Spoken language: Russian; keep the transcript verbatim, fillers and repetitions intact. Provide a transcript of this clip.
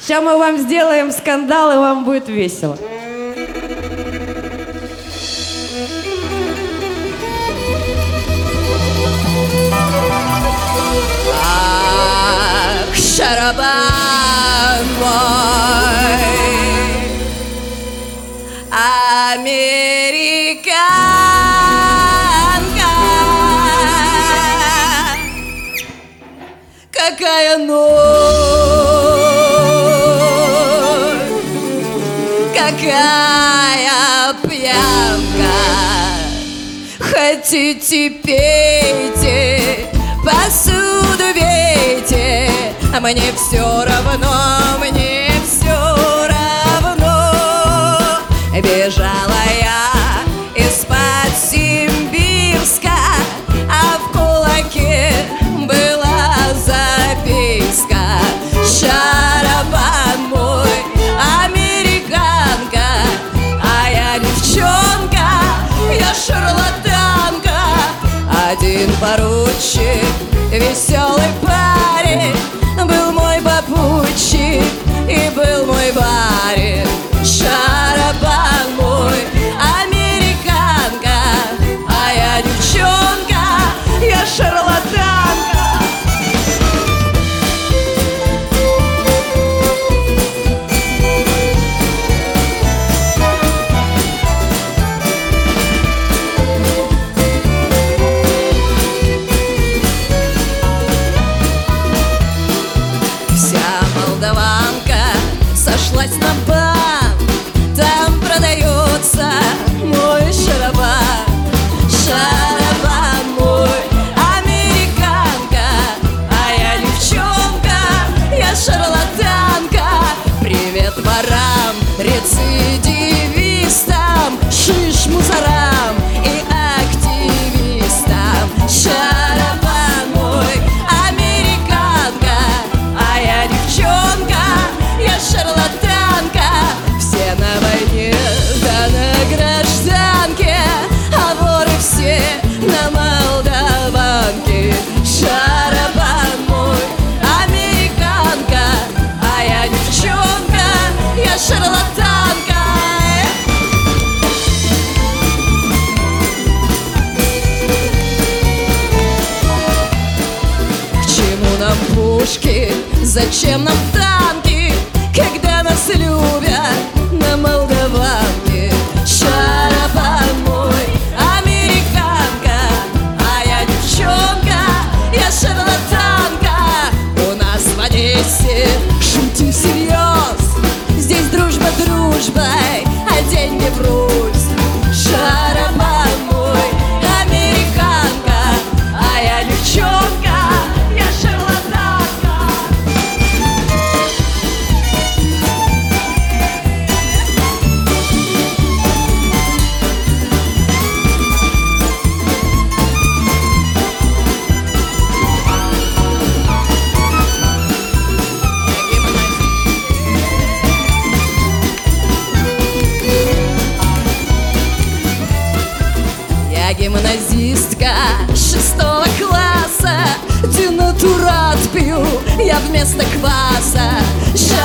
Сейчас мы вам сделаем скандал, и вам будет весело. Ах, шарабан мой, американка, какая ночь, какая пьянка. Хотите, пейте, посуду бейте, а мне все равно, мне все равно. Бежала я из-под Симбирска, а в кулаке была записка. Шарабан мой, американка, а я девчонка, я шарлатанка. Один поручик, веселый парень, был мой попутчик и был мой барин. Шарабан мой, американка, а я девчонка, я шарлатанка. Сошлась на банк, там продается мой шарабан. Шарабан мой, американка, а я девчонка, я шарлатанка. Привет ворам, рецидивистам, шиш-мусорам и активистам. Шарабан мой, американка, а я девчонка, я шарлатанка. Все на войне, да на гражданке, а воры все на молдаванке. Шарабан мой, американка, а я девчонка, я шарлатанка. К чему нам пушки, зачем нам танки, когда нас любят на молдаванке. Шарабан мой, американка, а я девчонка, я шарлатанка. У нас в Одессе шути всерьез, здесь дружба дружбой, а деньги вруть. Шарабан мой, американка, а я девчонка, я шарлатанка. Я гимназистка шестого класса, денатурат пью я вместо кваса.